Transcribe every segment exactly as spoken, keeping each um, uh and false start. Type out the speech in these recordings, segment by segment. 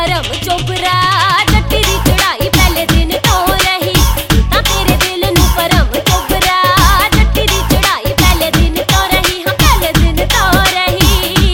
परम चोपरा जट्टी दी चढ़ाई पहले दिन तो रही तां तेरे दिल नू परम चोपरा जट्टी दी चढ़ाई पहले दिन तो रही हाँ पहले दिन तो रही।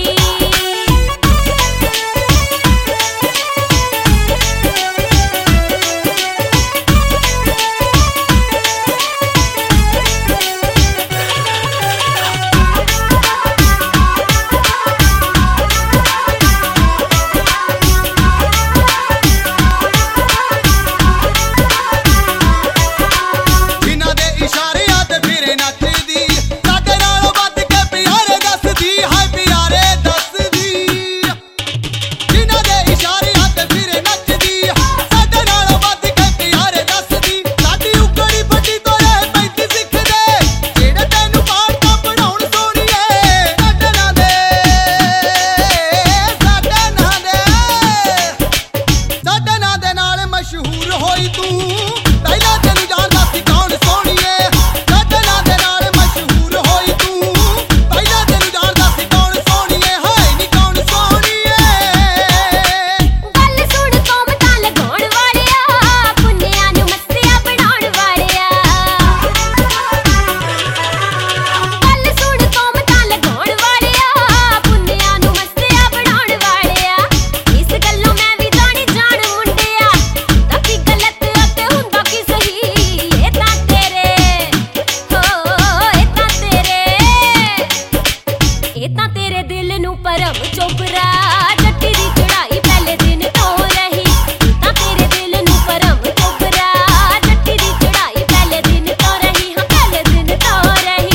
तेरे दिल नू परम चोपरा जट्टी दी चढ़ाई पहले दिन तो रही तां तेरे दिल नू परम चोपरा जट्टी दी चढ़ाई पहले दिन तो रही हाँ पहले दिन तो रही।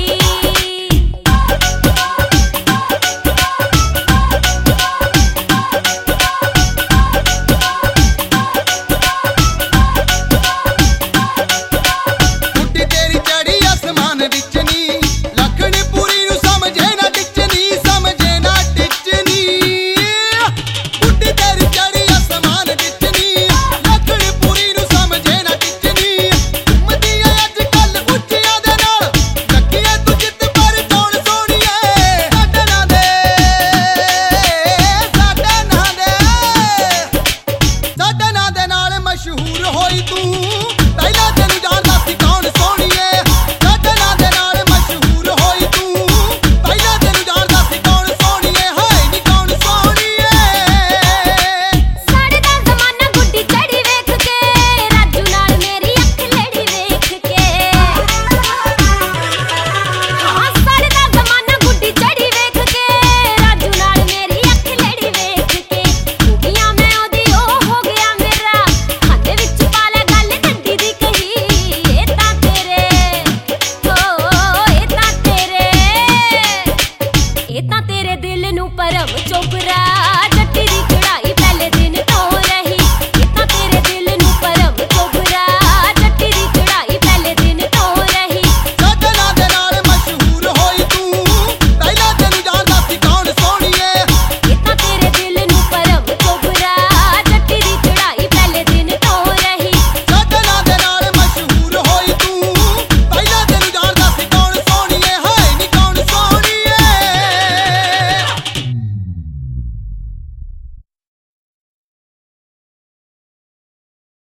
बुड्ढी तेरी चढ़ी आसमान विच नी लखन पूरी नू समझे ना मशहूर होई तू पहला तेनू जानदा सी कौन सोहणीए साडे नां दे नाल मशहूर होई तू पहला तेनू जानदा सी कौन सोहणीए हाय नी कौन सोहणीए। साडे दा ज़माना गुड्डी चढ़ी वेख के राजू नाल मेरी अख लड़ी वेख के हां साडे दा ज़माना गुड्डी चढ़ी वेख के राजू नाल मेरी अख लड़ी वेख के खूबियां मैं ओदी ओ हो गया मेरा तेरे दिल नू परम चोपरा जट्टी दी चढ़ाई पहले दिन तो